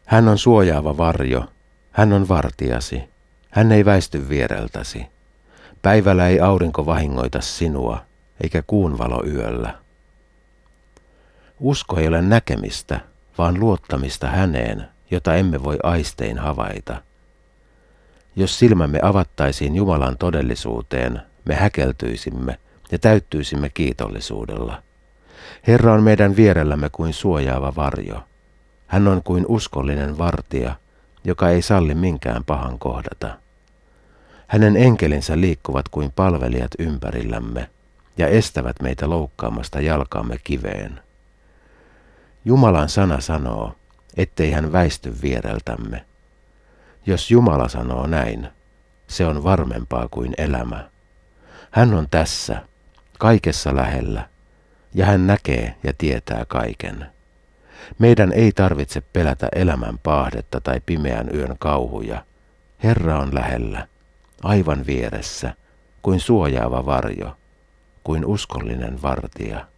Hän on suojaava varjo, hän on vartijasi, hän ei väisty viereltäsi. Päivällä ei aurinko vahingoita sinua, eikä kuun valo yöllä. Usko ei ole näkemistä, vaan luottamista häneen, jota emme voi aistein havaita. Jos silmämme avattaisiin Jumalan todellisuuteen, me häkeltyisimme ja täyttyisimme kiitollisuudella. Herra on meidän vierellämme kuin suojaava varjo. Hän on kuin uskollinen vartija, joka ei salli minkään pahan kohdata. Hänen enkelinsä liikkuvat kuin palvelijat ympärillämme ja estävät meitä loukkaamasta jalkaamme kiveen. Jumalan sana sanoo, ettei hän väisty viereltämme. Jos Jumala sanoo näin, se on varmempaa kuin elämä. Hän on tässä, kaikessa lähellä, ja hän näkee ja tietää kaiken. Meidän ei tarvitse pelätä elämän paahdetta tai pimeän yön kauhuja. Herra on lähellä, aivan vieressä, kuin suojaava varjo, kuin uskollinen vartija.